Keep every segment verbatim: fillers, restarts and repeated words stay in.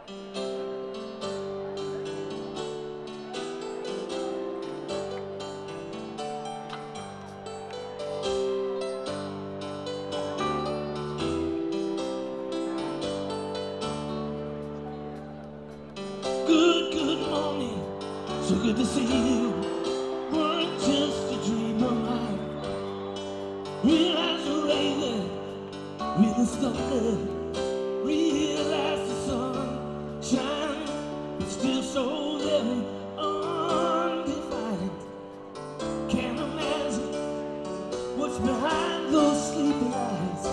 Good, good morning. So good to see you. Weren't just a dream of mine. Realize the raven, really stunted. Realize the sun shine, but still so very undefined. Can't imagine what's behind those sleepy eyes.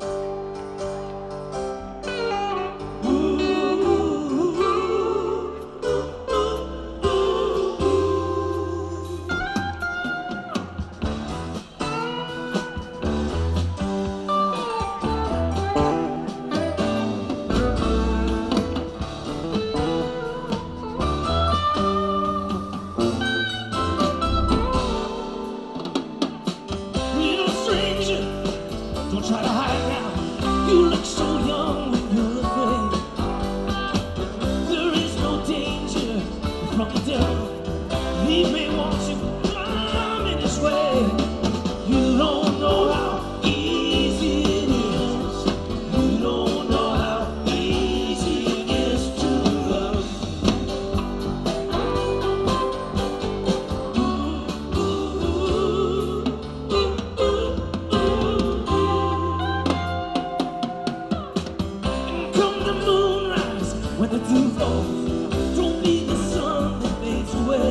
Don't try to hide now. You look so young when you're afraid. There is no danger from the devil. He may want you to come in his way. You don't know how easy it is. You don't know how easy it is to love. Ooh, ooh, ooh, ooh, ooh, ooh. When the dew falls, don't be the sun that fades away.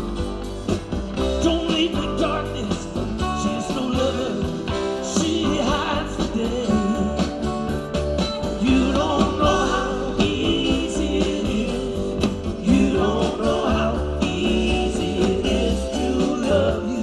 Don't leave the darkness, she's no lover, she hides the day. You don't know how easy it is. You don't know how easy it is to love you.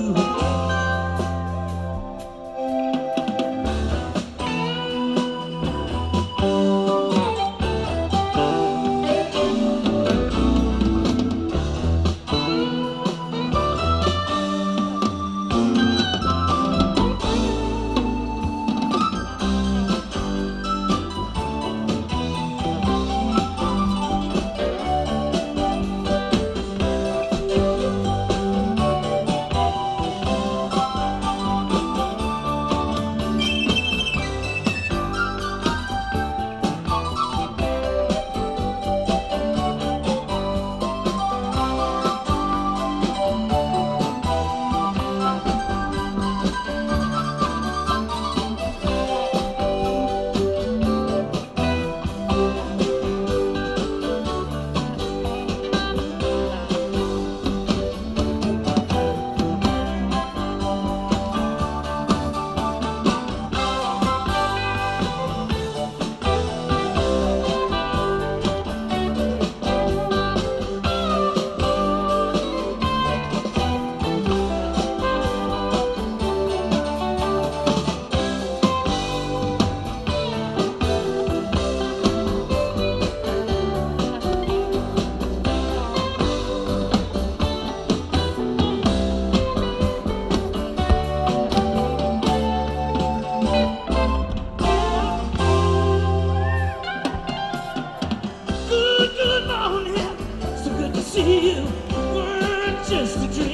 See you, we're just a dream.